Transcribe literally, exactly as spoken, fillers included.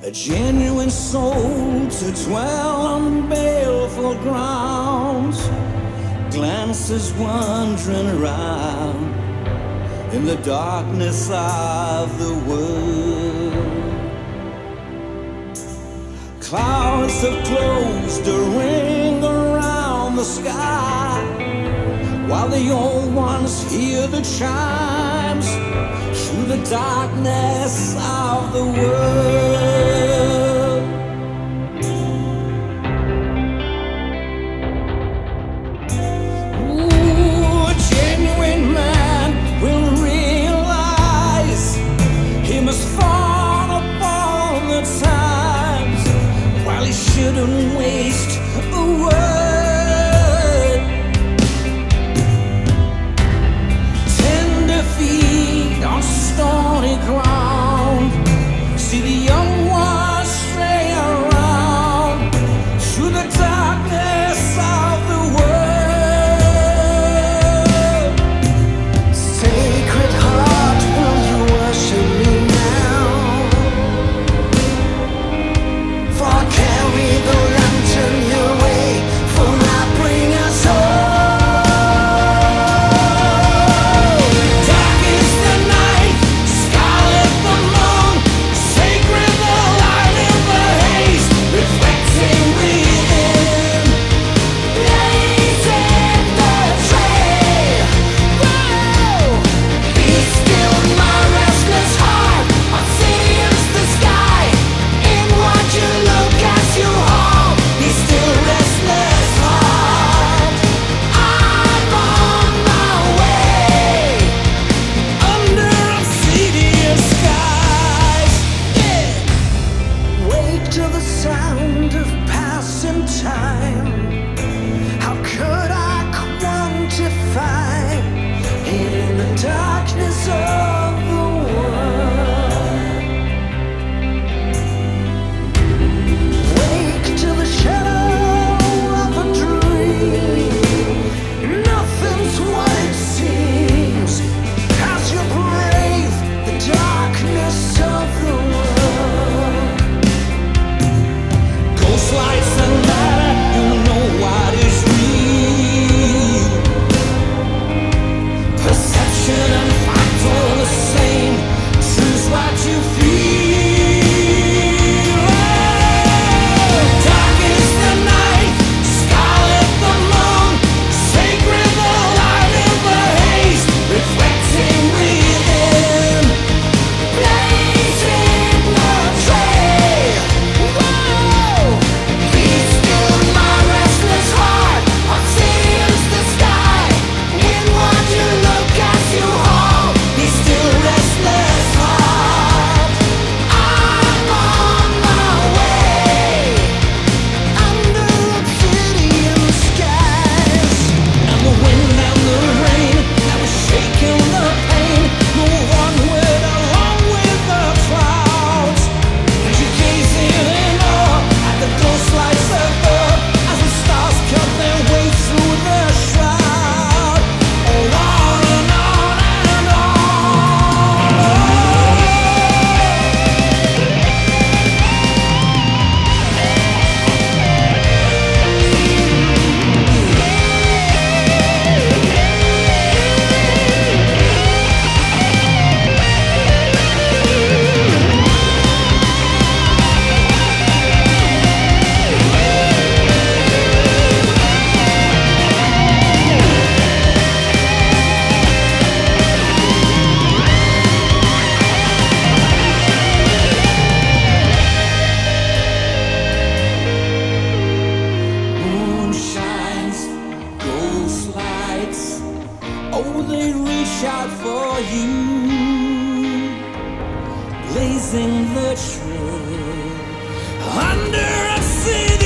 a genuine soul to dwell on baleful grounds, glances wandering around in the darkness of the world. Clouds have closed a ring around the sky, while the old ones hear the chimes through the darkness of the world. Ooh, a genuine man will realize he must fall upon the times, while he shouldn't waste a word. Tender feet on stony ground, see the young ones stray around through the darkness of the world. Sacred heart, will you worship me now? For carry the lantern your way, for not bring us home. Dark is the night, scarlet the moon, sacred the light in the haze, reflecting within, blazing the trail. Whoa! Be still my restless heart, obsidian's the sky. In what you look as you hold, be still restless heart. I'm on my way under obsidian skies. Yeah. Wake to the sound of passing time. How could I quantify it in the darkness of the world? Wake to the shadow of a dream. Nothing's what it seems as you brave the darkness of the world. Ghost lights and matter, you know what is real. Perception and fact all the same. Choose what you feel. Dark is the night, scarlet the moon, sacred the light in the haze, reflecting within, blazing the trail. Whoa! Be still my restless heart, obsidian's the sky. In what you look as you hold, be still restless heart. I'm on my way under obsidian skies. And the wind and the rain that was shaking the pain, move onward along with the clouds. And you gazing in awe at the ghost lights above, as the stars cut their way through the shroud. Oh, on and on and on. Moon shines, ghost lights, oh, they reach out for you, blazing the trail under a city.